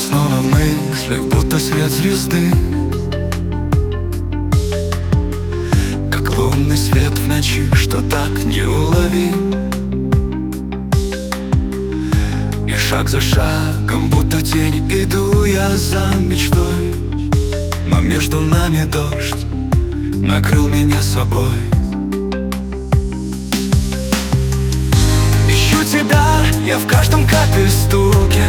снова в мыслях, будто свет звезды, как лунный свет в ночи, что так неуловим. И шаг за шагом, будто тень, иду я за мечтой, но между нами дождь накрыл меня собой. Ищу тебя я в каждом капель стуке,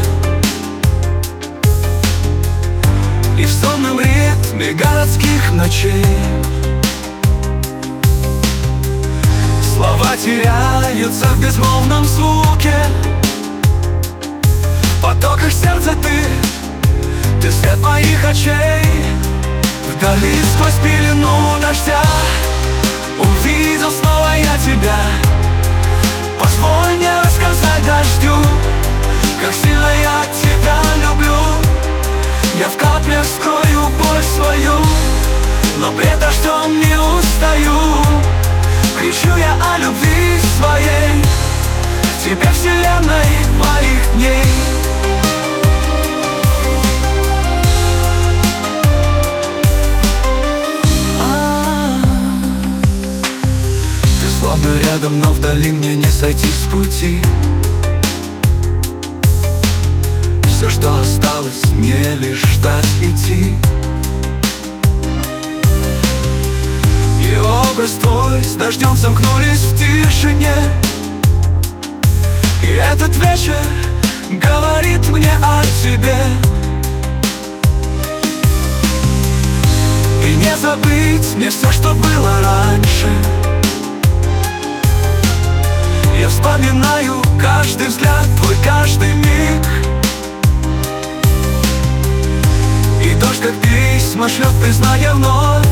и в сонном ритме городских ночей. Слова теряются в безмолвном звуке, в потоках сердца ты свет моих очей. Вдали сквозь пелену дождя увидел снова я тебя. Позволь мне рассказать дождю, как сильно я тебя люблю. Я в каплях скрою боль свою, но пред дождем не устаю. Кричу я о любви своей, тебе вселенной моих дней. Ты словно рядом, но вдали, мне не сойти с пути. Все, что осталось, мне лишь ждать идти. И образ твой с дождем сомкнулись в тишине. И этот вечер говорит мне о тебе. И не забыть мне все, что было раньше. Я вспоминаю каждый взгляд твой, каждый миг. И дождь, как письма, шлет признание вновь.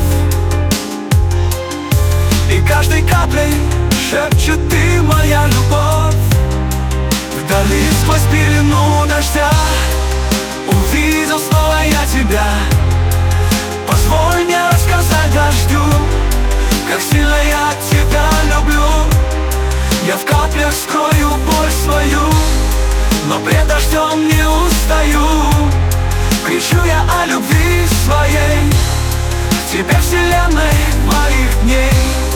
И каждой каплей шепчет ты моя любовь. Вдали сквозь пелену дождя увидел снова я тебя. Позволь мне рассказать дождю, как сильно я тебя люблю. Я в каплях скрою боль свою, но пред дождем не устаю. Кричу я о любви своей, тебе вселенной моих дней.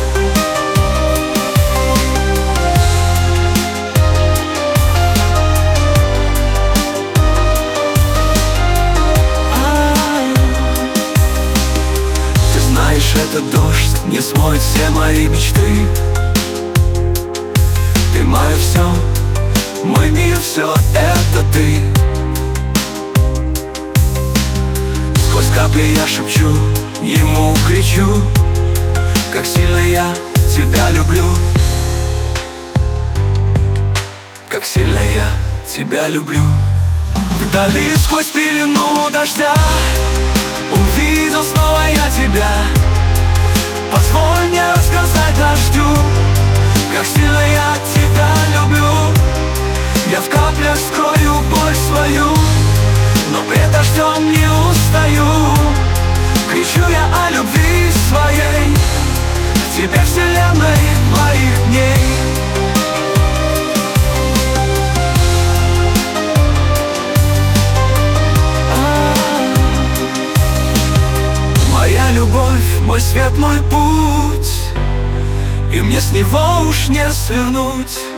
Ты знаешь, этот дождь не смоет все мои мечты. Ты мое все, мой мир, все это ты. Сквозь капли я шепчу, ему кричу, как сильно я тебя люблю. Как сильно я тебя люблю. Вдали сквозь пелену дождя увидел снова я тебя. Позволь мне рассказать дождю, как сильно я тебя люблю. Я в каплях скрою боль свою, но пред дождем не устаю. Кричу я о любви своей, тебе вселенной моих дней. Моя любовь, мой свет, мой путь, и мне с него уж не свернуть.